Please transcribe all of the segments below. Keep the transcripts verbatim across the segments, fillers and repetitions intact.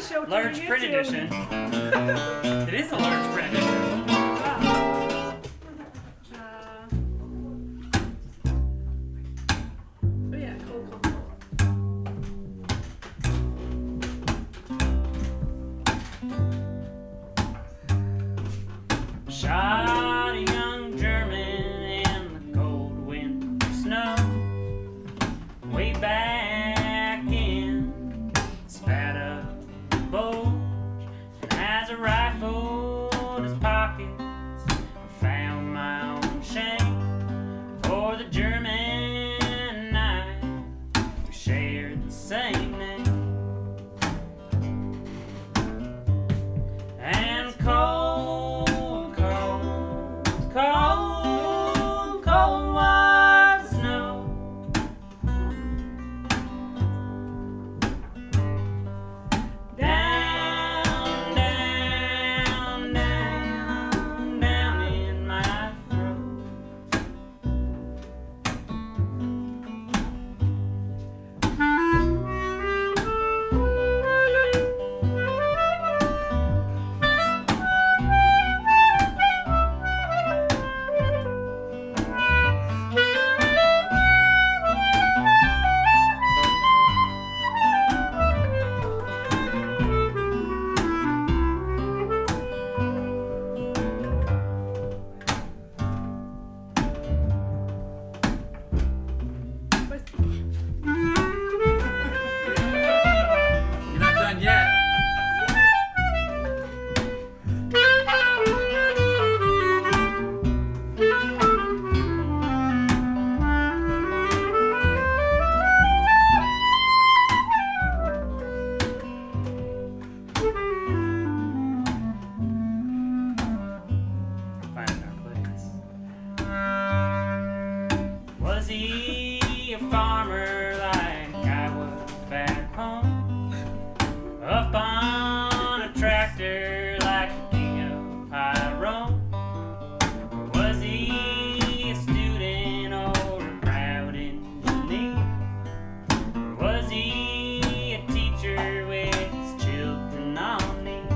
show Large turning print into? edition. It is a large print edition. Wow. Uh, oh yeah, cool, cool, cool. Shot a young German in the cold winter snow. Way back in, spat up the bulge, and as a rifle in his pockets, I found my own shame. For the German and I, we shared the same name. And cold, cold, cold, cold was the snow. Down, down, down, down in my throat. But You're not done yet. Find our place. Was he a farmer like I was back home? Up on a tractor like the king of high Rome? Or was he a student or a proud engineer? Or was he a teacher with his children on knee?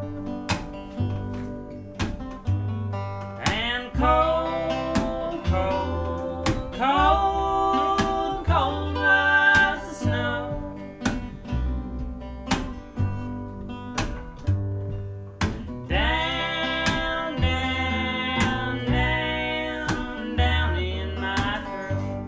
And cold, cold, cold, cold was the snow. Down, down, down, down in my throat.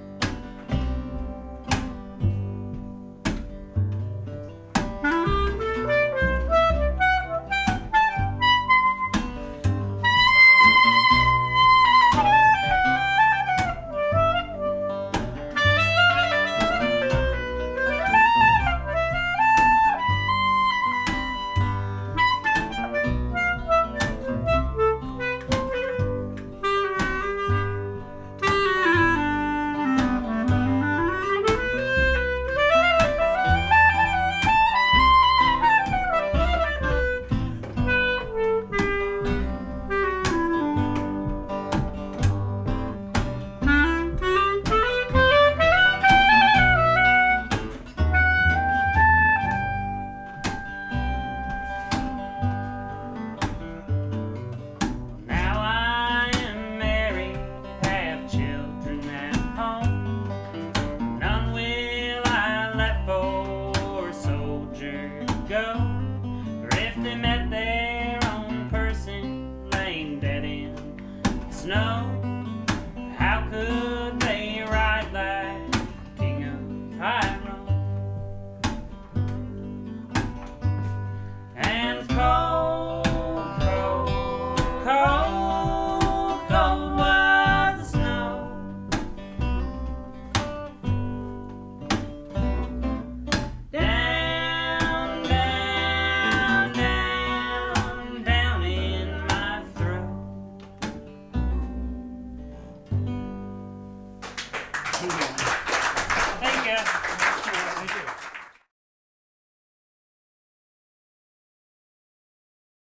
Now I am married, have children at home. None will I let for a soldier go.